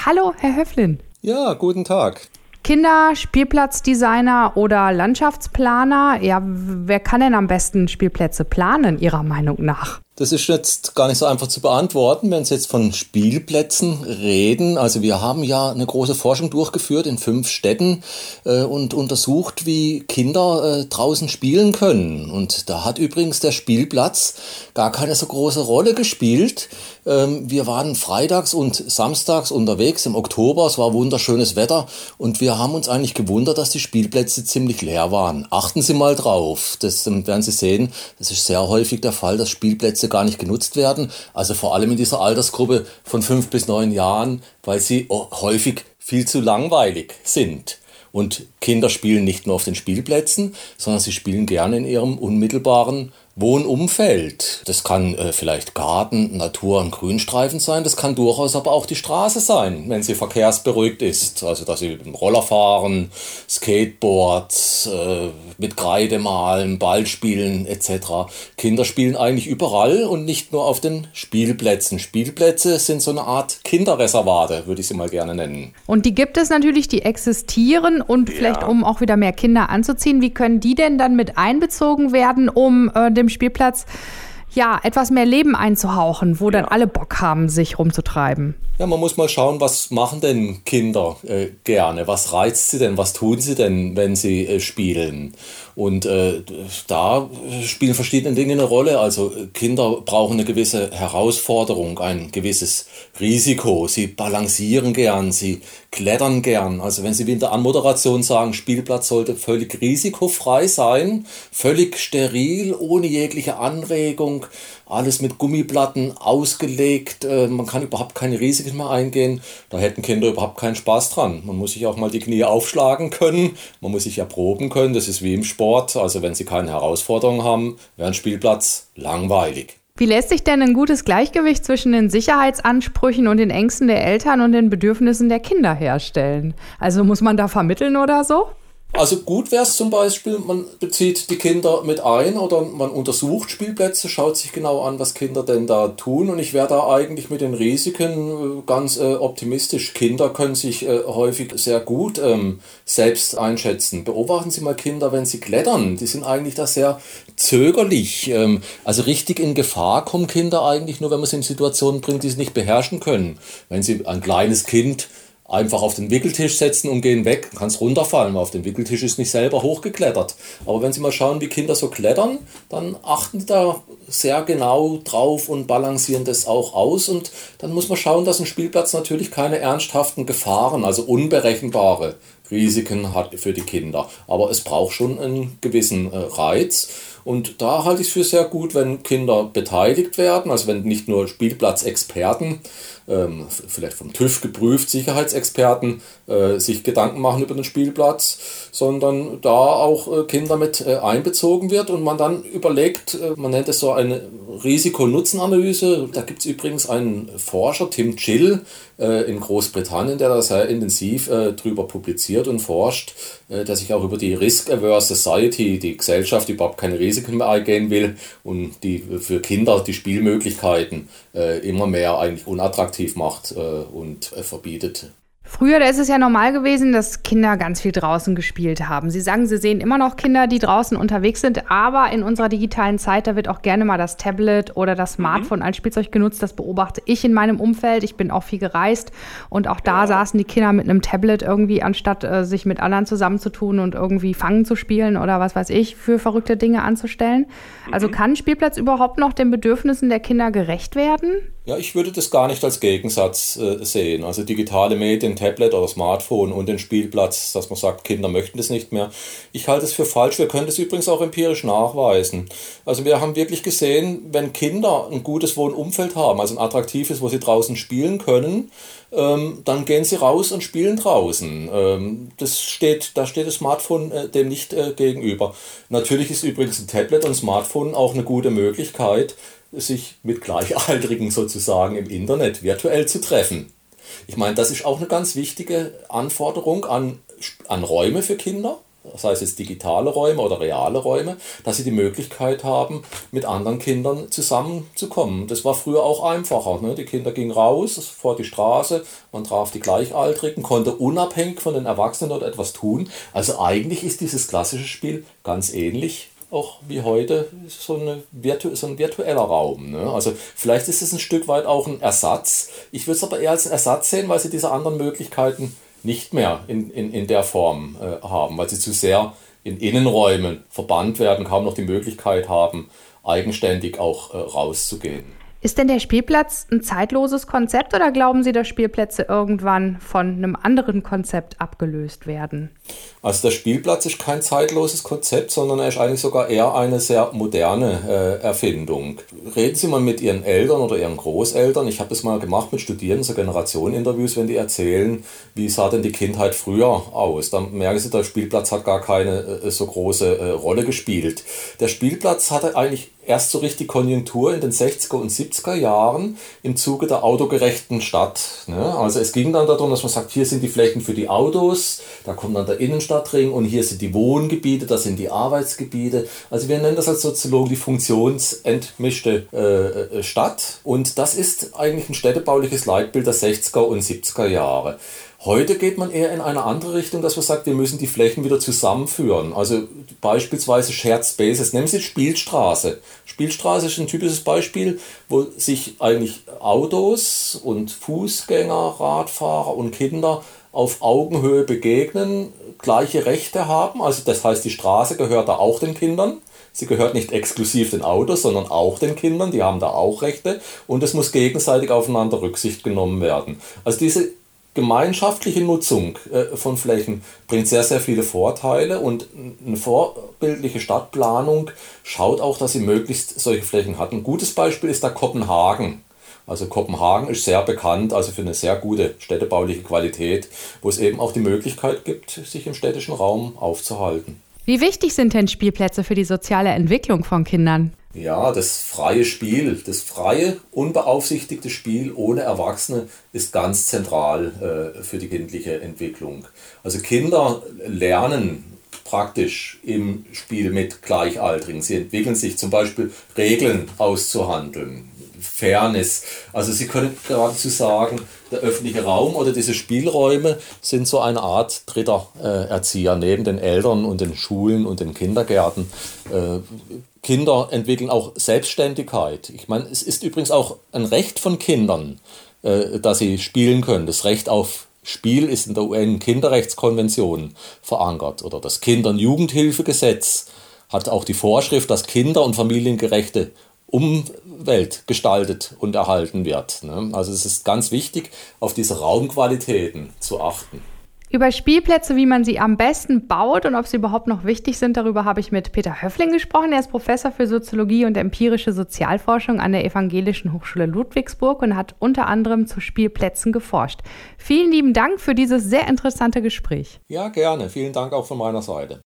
Hallo, Herr Höflin. Ja, guten Tag. Kinder, Spielplatzdesigner oder Landschaftsplaner, ja, wer kann denn am besten Spielplätze planen, Ihrer Meinung nach? Das ist jetzt gar nicht so einfach zu beantworten, wenn Sie jetzt von Spielplätzen reden. Also wir haben ja eine große Forschung durchgeführt in 5 Städten und untersucht, wie Kinder draußen spielen können. Und da hat übrigens der Spielplatz gar keine so große Rolle gespielt. Wir waren freitags und samstags unterwegs im Oktober. Es war wunderschönes Wetter und wir haben uns eigentlich gewundert, dass die Spielplätze ziemlich leer waren. Achten Sie mal drauf. Das werden Sie sehen. Das ist sehr häufig der Fall, dass Spielplätze gar nicht genutzt werden. Also vor allem in dieser Altersgruppe von 5 bis 9 Jahren, weil sie häufig viel zu langweilig sind. Und Kinder spielen nicht nur auf den Spielplätzen, sondern sie spielen gerne in ihrem unmittelbaren Wohnumfeld. Das kann vielleicht Garten, Natur- und Grünstreifen sein. Das kann durchaus aber auch die Straße sein, wenn sie verkehrsberuhigt ist. Also dass sie mit dem Roller fahren, Skateboards, mit Kreide malen, Ball spielen etc. Kinder spielen eigentlich überall und nicht nur auf den Spielplätzen. Spielplätze sind so eine Art Kinderreservate, würde ich sie mal gerne nennen. Und die gibt es natürlich, die existieren und vielleicht um auch wieder mehr Kinder anzuziehen. Wie können die denn dann mit einbezogen werden, um dem Spielplatz etwas mehr Leben einzuhauchen, wo dann alle Bock haben, sich rumzutreiben? Ja, man muss mal schauen, was machen denn Kinder gerne? Was reizt sie denn? Was tun sie denn, wenn sie spielen? Und da spielen verschiedene Dinge eine Rolle. Also Kinder brauchen eine gewisse Herausforderung, ein gewisses Risiko. Sie balancieren gern, sie klettern gern. Also wenn Sie wie in der Anmoderation sagen, Spielplatz sollte völlig risikofrei sein, völlig steril, ohne jegliche Anregung, alles mit Gummiplatten ausgelegt, man kann überhaupt keine Risiken mehr eingehen, da hätten Kinder überhaupt keinen Spaß dran. Man muss sich auch mal die Knie aufschlagen können, man muss sich erproben können, das ist wie im Sport, also wenn Sie keine Herausforderungen haben, wäre ein Spielplatz langweilig. Wie lässt sich denn ein gutes Gleichgewicht zwischen den Sicherheitsansprüchen und den Ängsten der Eltern und den Bedürfnissen der Kinder herstellen? Also muss man da vermitteln oder so? Also gut wäre es zum Beispiel, man bezieht die Kinder mit ein oder man untersucht Spielplätze, schaut sich genau an, was Kinder denn da tun. Und ich wäre da eigentlich mit den Risiken ganz optimistisch. Kinder können sich häufig sehr gut selbst einschätzen. Beobachten Sie mal Kinder, wenn sie klettern. Die sind eigentlich da sehr zögerlich. Also richtig in Gefahr kommen Kinder eigentlich nur, wenn man sie in Situationen bringt, die sie nicht beherrschen können. Wenn Sie ein kleines Kind einfach auf den Wickeltisch setzen und gehen weg, kann es runterfallen, weil auf dem Wickeltisch ist nicht selber hochgeklettert. Aber wenn Sie mal schauen, wie Kinder so klettern, dann achten die da sehr genau drauf und balancieren das auch aus. Und dann muss man schauen, dass ein Spielplatz natürlich keine ernsthaften Gefahren, also unberechenbare Risiken hat für die Kinder. Aber es braucht schon einen gewissen Reiz. Und da halte ich es für sehr gut, wenn Kinder beteiligt werden, also wenn nicht nur Spielplatzexperten, vielleicht vom TÜV geprüft, Sicherheitsexperten, sich Gedanken machen über den Spielplatz, sondern da auch Kinder mit einbezogen wird und man dann überlegt, man nennt es so eine Risiko-Nutzen-Analyse. Da gibt es übrigens einen Forscher, Tim Gill, in Großbritannien, der da sehr intensiv drüber publiziert und forscht, der sich auch über die Risk-Averse Society, die Gesellschaft, die überhaupt keine Risiken mehr eingehen will und die für Kinder die Spielmöglichkeiten immer mehr eigentlich unattraktiv macht und verbietet. Früher, da ist es ja normal gewesen, dass Kinder ganz viel draußen gespielt haben. Sie sagen, Sie sehen immer noch Kinder, die draußen unterwegs sind, aber in unserer digitalen Zeit, da wird auch gerne mal das Tablet oder das Smartphone als Spielzeug genutzt. Das beobachte ich in meinem Umfeld. Ich bin auch viel gereist und auch da saßen die Kinder mit einem Tablet irgendwie, anstatt sich mit anderen zusammenzutun und irgendwie Fangen zu spielen oder was weiß ich, für verrückte Dinge anzustellen. Also kann ein Spielplatz überhaupt noch den Bedürfnissen der Kinder gerecht werden? Ja, ich würde das gar nicht als Gegensatz sehen. Also digitale Medien, Tablet oder Smartphone und den Spielplatz, dass man sagt, Kinder möchten das nicht mehr. Ich halte es für falsch. Wir können das übrigens auch empirisch nachweisen. Also wir haben wirklich gesehen, wenn Kinder ein gutes Wohnumfeld haben, also ein attraktives, wo sie draußen spielen können, dann gehen sie raus und spielen draußen. Da steht das Smartphone dem nicht gegenüber. Natürlich ist übrigens ein Tablet und Smartphone auch eine gute Möglichkeit, sich mit Gleichaltrigen sozusagen im Internet virtuell zu treffen. Ich meine, das ist auch eine ganz wichtige Anforderung an Räume für Kinder. sei es jetzt digitale Räume oder reale Räume, dass sie die Möglichkeit haben, mit anderen Kindern zusammenzukommen. Das war früher auch einfacher. Ne? Die Kinder gingen raus vor die Straße, man traf die Gleichaltrigen, konnte unabhängig von den Erwachsenen dort etwas tun. Also eigentlich ist dieses klassische Spiel ganz ähnlich auch wie heute so ein virtueller Raum. Ne? Also vielleicht ist es ein Stück weit auch ein Ersatz. Ich würde es aber eher als einen Ersatz sehen, weil sie diese anderen Möglichkeiten nicht mehr in der Form haben, weil sie zu sehr in Innenräumen verbannt werden, kaum noch die Möglichkeit haben, eigenständig auch rauszugehen. Ist denn der Spielplatz ein zeitloses Konzept oder glauben Sie, dass Spielplätze irgendwann von einem anderen Konzept abgelöst werden? Also der Spielplatz ist kein zeitloses Konzept, sondern er ist eigentlich sogar eher eine sehr moderne Erfindung. Reden Sie mal mit Ihren Eltern oder Ihren Großeltern. Ich habe das mal gemacht mit Studierenden, so Generationeninterviews, wenn die erzählen, wie sah denn die Kindheit früher aus. Dann merken Sie, der Spielplatz hat gar keine so große Rolle gespielt. Der Spielplatz hatte eigentlich erst so richtig Konjunktur in den 60er und 70er Jahren im Zuge der autogerechten Stadt. Ne? Also es ging dann darum, dass man sagt, hier sind die Flächen für die Autos, da kommt dann der Innenstadtring und hier sind die Wohngebiete, das sind die Arbeitsgebiete. Also wir nennen das als Soziologen die funktionsentmischte Stadt. Und das ist eigentlich ein städtebauliches Leitbild der 60er und 70er Jahre. Heute geht man eher in eine andere Richtung, dass man sagt, wir müssen die Flächen wieder zusammenführen. Also beispielsweise Shared Spaces. Nehmen Sie Spielstraße. Spielstraße ist ein typisches Beispiel, wo sich eigentlich Autos und Fußgänger, Radfahrer und Kinder auf Augenhöhe begegnen, gleiche Rechte haben. Also das heißt, die Straße gehört da auch den Kindern. Sie gehört nicht exklusiv den Autos, sondern auch den Kindern. Die haben da auch Rechte. Und es muss gegenseitig aufeinander Rücksicht genommen werden. Also diese gemeinschaftliche Nutzung von Flächen bringt sehr, sehr viele Vorteile und eine vorbildliche Stadtplanung schaut auch, dass sie möglichst solche Flächen hat. Ein gutes Beispiel ist da Kopenhagen. Also Kopenhagen ist sehr bekannt, also für eine sehr gute städtebauliche Qualität, wo es eben auch die Möglichkeit gibt, sich im städtischen Raum aufzuhalten. Wie wichtig sind denn Spielplätze für die soziale Entwicklung von Kindern? Ja, das freie Spiel, das freie, unbeaufsichtigte Spiel ohne Erwachsene ist ganz zentral für die kindliche Entwicklung. Also Kinder lernen praktisch im Spiel mit Gleichaltrigen. Sie entwickeln sich zum Beispiel Regeln auszuhandeln, Fairness. Also Sie können geradezu sagen, der öffentliche Raum oder diese Spielräume sind so eine Art dritter Erzieher neben den Eltern und den Schulen und den Kindergärten. Kinder entwickeln auch Selbstständigkeit. Ich meine, es ist übrigens auch ein Recht von Kindern, dass sie spielen können. Das Recht auf Spiel ist in der UN-Kinderrechtskonvention verankert. Oder das Kinder- und Jugendhilfegesetz hat auch die Vorschrift, dass kinder- und familiengerechte Umwelt gestaltet und erhalten wird. Also es ist ganz wichtig, auf diese Raumqualitäten zu achten. Über Spielplätze, wie man sie am besten baut und ob sie überhaupt noch wichtig sind, darüber habe ich mit Peter Höffling gesprochen. Er ist Professor für Soziologie und empirische Sozialforschung an der Evangelischen Hochschule Ludwigsburg und hat unter anderem zu Spielplätzen geforscht. Vielen lieben Dank für dieses sehr interessante Gespräch. Ja, gerne. Vielen Dank auch von meiner Seite.